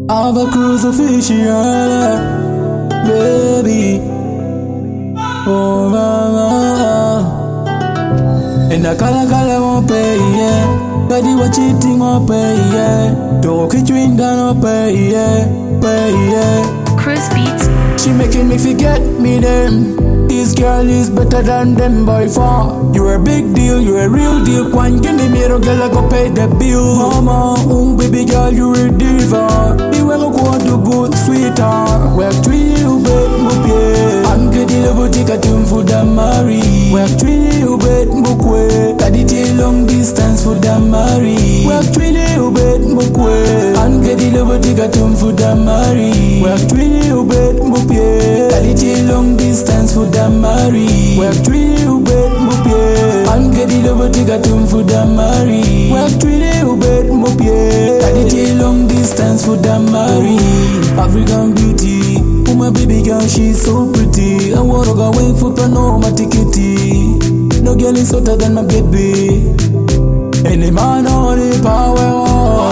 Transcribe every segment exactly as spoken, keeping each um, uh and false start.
have a crucifixia, baby. Oh, mama. And I call a call won't pay, yeah. But you were cheating, won't pay, yeah. Don't keep you down, won't pay, yeah. Pay, yeah. Chris Beats. She making me forget me them. This girl is better than them by far. You're a big deal, you're a real deal. Quan give me a girl, I go pay the bill. Mama, oh baby girl, you're a diva. You ever go to good sweetheart. Work three, you bet, mupie. I'm getting a boutique at home for the Mary. Work three, you bet, mukwe. Got it long distance for the Mary. Work three, you bet, mukwe. I'm getting a boutique at home for the Mary. Work three, you bet, mupie. Got it long distance for the Mary. Work three, you bet, mupie. I'm getting a boutique at home for the Mary. Work three, you bet, mupie. Got it long distance for the Mary. African beauty, oh my baby girl, she's so pretty. I wanna go away for Panama ticket. No girl is hotter than my baby. Any man on the power,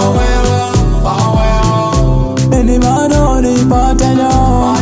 any man on the partenio.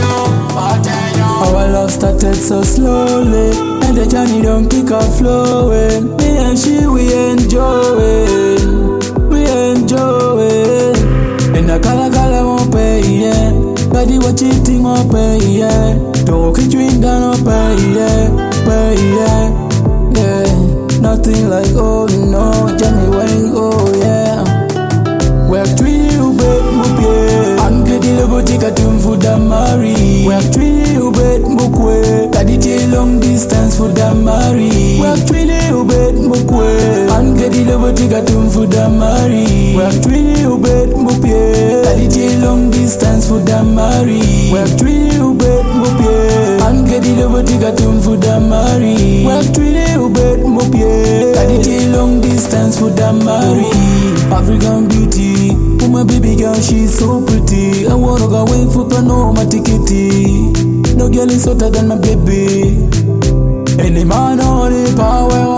Our love started so slowly, and the journey don't kick off flowing. Me and she, we enjoying, we enjoying. And I call a girl, I won't pay, yeah. But you were cheating, won't pay, yeah. Don't keep you down, won't pay, yeah. Pay, yeah, yeah. Nothing like, oh no, Johnny Wayne, oh yeah. Work three, you bet, mupie. I'm getting a boutique at home for the Mary. Work three, you bet, mukwe. Got it long distance for the Mary. Work three, you bet, mukwe. I'm getting a boutique at home for the Mary. Work three, you bet, mupie. Got it long distance for the Mary. Work three, you bet, mupie. I'm getting a boutique at home for the Mary. Work three, you bet, mupie. Got it long distance for the Mary. African beauty, oh my baby girl, she's so pretty. I wanna go away for Panama ticket. No girl is hotter than my baby. Any man on the power,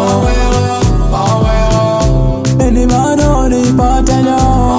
any man on the partenio.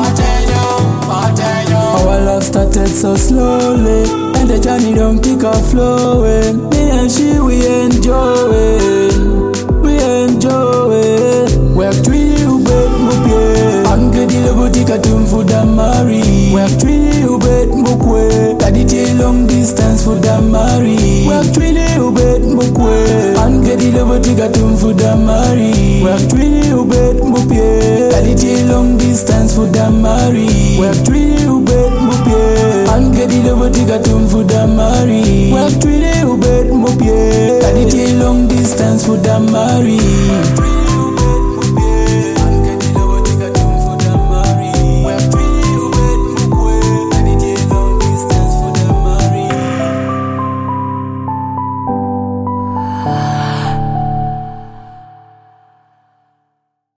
Our love started so slowly, and the journey don't kick off flowing. Me and she, we enjoying, we enjoying. Work three, you bet, mupie. I'm getting a boutique at home for the Mary. Work three, you bet, mukwe. Got it long distance for the Mary. Work three, you bet, mukwe. I'm getting a boutique at home for the Mary. Work three, you bet, mupie. Got it long distance for the Mary. Work three, you bet, mupie. I'm getting a boutique at home for the Mary. Work three, you bet, mupie. Got it long distance for the Mary.